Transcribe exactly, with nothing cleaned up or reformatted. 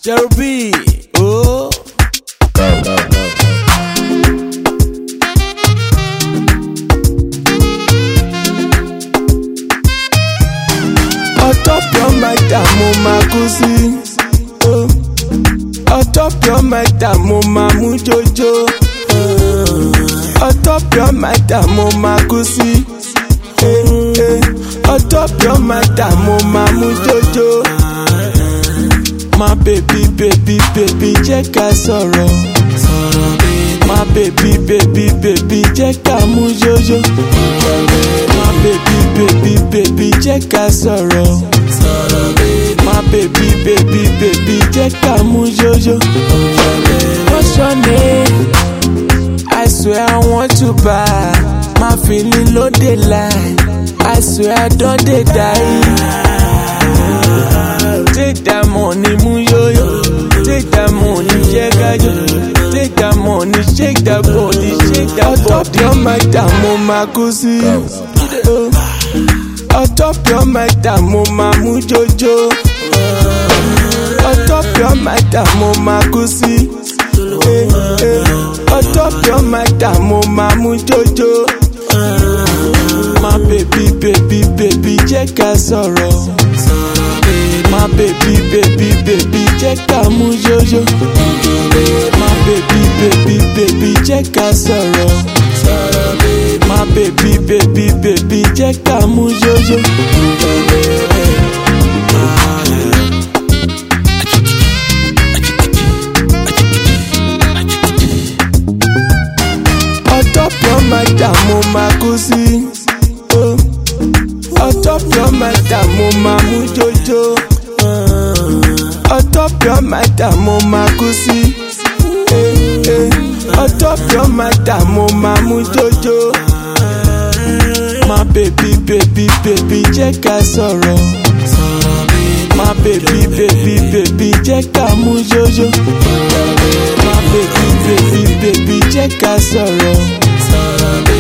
Cherubim, oh. Go, go, go, go. On top your mic, that mo ma kú sí. Oh. On top your mic, that mo ma mú jojo. On top your mic, that mo ma kú sí. Eh, eh. On top your mic, that mo ma mú jojo. My baby, baby, baby, jẹ́ ká sọ̀rọ̀. My baby, baby, baby, jẹ́ ká mú jojo. My baby, baby, baby, jẹ́ ká sọ̀rọ̀. My baby, baby, baby, jẹ́ ká mú jojo. What's your name? I swear I want to buy. My feeling no dey lie. I swear I don dey die. Take that money, move yo yo. Take that money, shake that yo. Take that money, shake that body, shake that body. On top your mic, that mo ma kú sí. On top your mic, that mo ma mú jojo. On top your mic, that mo ma kú sí. On top your mic, that mo ma mú jojo. My baby, baby, baby, jẹ́ ká sọ̀rọ̀. My baby, baby, baby, jẹ́ ká mú jojo. My baby, baby, baby, jẹ́ ká sọ̀rọ̀. My baby, baby, baby, jẹ́ ká mú jojo. On top your mic, that mo ma kú sí. Oh. On top your mic, that mo ma mú jojo. On top your mic, that mo ma kú sí. Eh, eh. On top your mic, that mo ma mú jojo. My baby, baby, baby, jẹ́ ká sọ̀rọ̀. My baby, baby, baby, jẹ́ ká mú jojo. My baby, baby, baby, jẹ́ ká sọ̀rọ̀.